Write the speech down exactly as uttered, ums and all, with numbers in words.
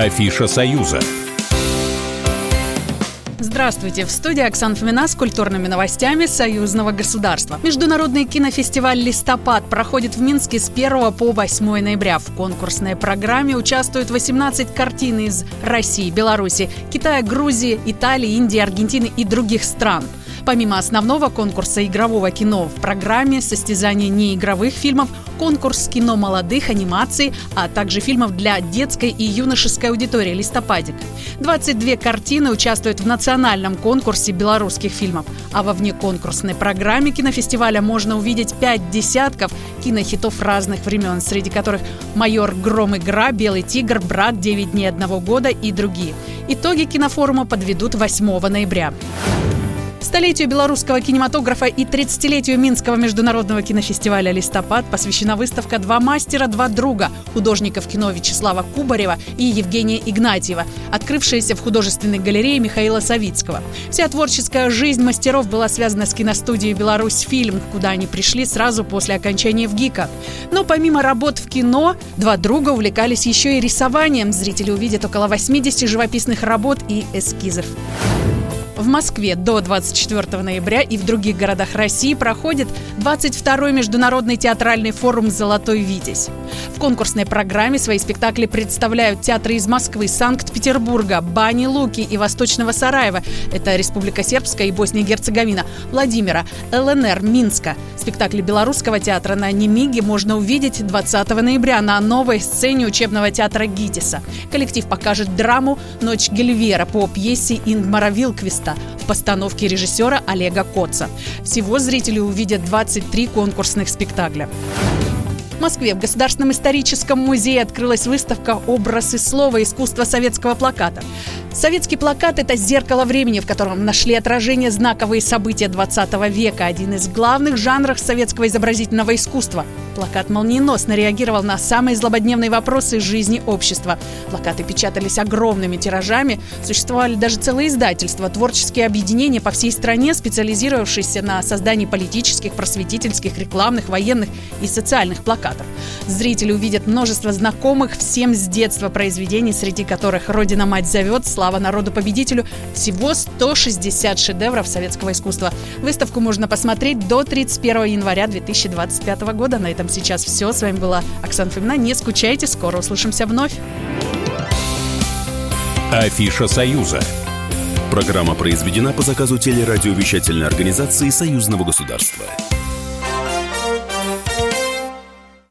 Афиша Союза. Здравствуйте! В студии Оксана Фомина с культурными новостями союзного государства. Международный кинофестиваль «Листопад» проходит в Минске с первого по восьмое ноября. В конкурсной программе участвуют восемнадцать картин из России, Беларуси, Китая, Грузии, Италии, Индии, Аргентины и других стран. Помимо основного конкурса игрового кино, в программе состязания неигровых фильмов, конкурс кино молодых, анимации, а также фильмов для детской и юношеской аудитории «Листопадик». двадцать две картины участвуют в национальном конкурсе белорусских фильмов, а во внеконкурсной программе кинофестиваля можно увидеть пять десятков кинохитов разных времен, среди которых «Майор Гром, Игра», «Белый тигр», «Брат», «Девять дней одного года» и другие. Итоги кинофорума подведут восьмого ноября. Столетию белорусского кинематографа и тридцатилетию Минского международного кинофестиваля «Листопад» посвящена выставка «Два мастера, два друга» художников кино Вячеслава Кубарева и Евгения Игнатьева, открывшаяся в художественной галерее Михаила Савицкого. Вся творческая жизнь мастеров была связана с киностудией «Беларусьфильм», куда они пришли сразу после окончания ВГИКа. Но помимо работ в кино, два друга увлекались еще и рисованием. Зрители увидят около восьмидесяти живописных работ и эскизов. В Москве до двадцать четвёртого ноября и в других городах России проходит двадцать второй международный театральный форум «Золотой Витязь». В конкурсной программе свои спектакли представляют театры из Москвы, Санкт-Петербурга, Бани Луки и Восточного Сараева, это Республика Сербская и Босния и Герцеговина, Владимира, ЛНР, Минска. Спектакли Белорусского театра на Немиге можно увидеть двадцатого ноября на новой сцене учебного театра ГИТИСа. Коллектив покажет драму «Ночь Гельвера» по пьесе Ингмара Вилквиста в постановке режиссера Олега Коца. Всего зрители увидят двадцать три конкурсных спектакля. В Москве в Государственном историческом музее открылась выставка «Образ и слово. Искусство советского плаката». Советский плакат – это зеркало времени, в котором нашли отражение знаковые события двадцатого века, один из главных жанров советского изобразительного искусства. Плакат молниеносно реагировал на самые злободневные вопросы жизни общества. Плакаты печатались огромными тиражами, существовали даже целые издательства, творческие объединения по всей стране, специализировавшиеся на создании политических, просветительских, рекламных, военных и социальных плакатов. Зрители увидят множество знакомых всем с детства произведений, среди которых «Родина-мать зовет», «Слава народу-победителю». Всего сто шестьдесят шедевров советского искусства. Выставку можно посмотреть до тридцать первого января две тысячи двадцать пятого года. На этом сейчас все. С вами была Оксана Фомина. Не скучайте, скоро услышимся вновь. Афиша Союза. Программа произведена по заказу телерадиовещательной организации Союзного государства.